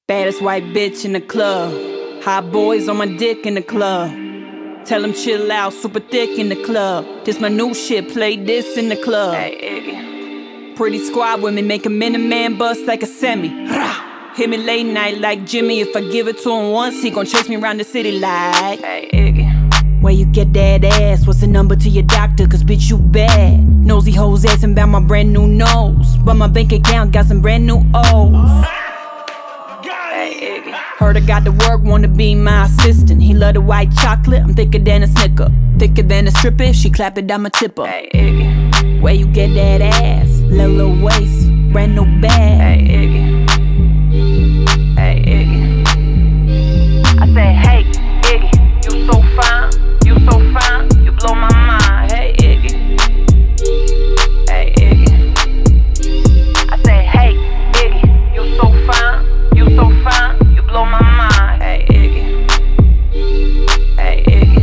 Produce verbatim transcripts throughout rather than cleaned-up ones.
Baddest white bitch in the club. Hot boys on my dick in the club. Tell them chill out, super thick in the club. This my new shit, play this in the club. Hey, Iggy. Pretty squad with me, make a minute man bust like a semi. Hit me late night like Jimmy. If I give it to him once, he gon' chase me around the city like. Hey, Iggy. Where you get that ass? What's the number to your doctor? Cause bitch you bad. Nosy hoes asking about my brand new nose, but my bank account got some brand new O's. Hey, Iggy. Heard I got to work, wanna be my assistant. He love the white chocolate, I'm thicker than a Snicker. Thicker than a stripper, if she clap it, I'm a tipper. Hey, Iggy. Where you get that ass? Little, little waist, brand new bag. Hey, Iggy. Hey, Iggy. I said, hey, Iggy, you so fine, you so fine, you blow my mind. Hey, Iggy. Hey, Iggy. I said, hey, Iggy, you so fine, you so fine, you blow my mind. Hey, Iggy. Hey, Iggy.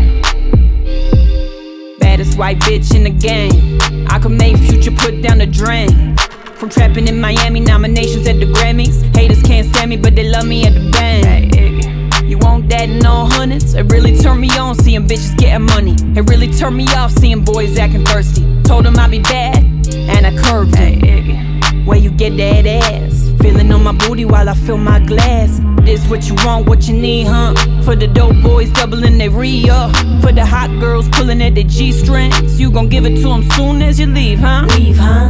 Baddest white bitch in the game. I could make Future put down the drain. From trapping in Miami, nominations at the Grammys. Haters can't stand me, but they love me at the band. Hey, Iggy. You want that in all hundreds? It really turned me on seeing bitches getting money. It really turned me off seeing boys acting thirsty. Told them I'd be bad, and I curved it. Hey, Iggy. Where you get that ass? Feeling on my booty while I fill my glass. This what you want, what you need, huh? For the dope boys doubling their re-up. For the hot girls pulling at their G-strings. You gon' give it to them soon as you leave, huh? Leave, huh?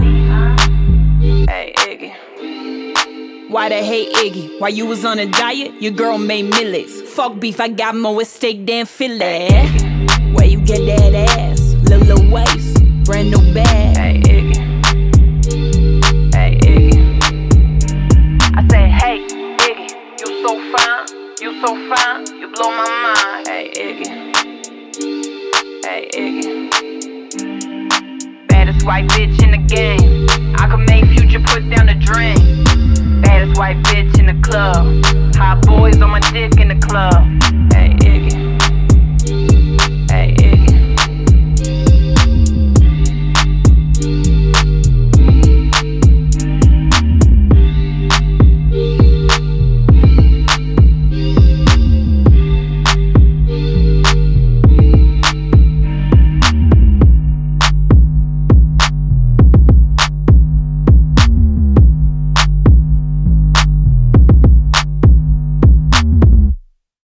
Hey, Iggy. Why they hate Iggy? While you was on a diet, your girl made millies. Fuck beef, I got more at steak than filet. Where you get that ass? Little, little waist, brand new bag. Hey, Iggy. Hey, Iggy. I said, hey, Iggy, you so fine, you so fine, you blow my mind. Hey, Iggy. Hey, Iggy. Baddest white bitch in the game.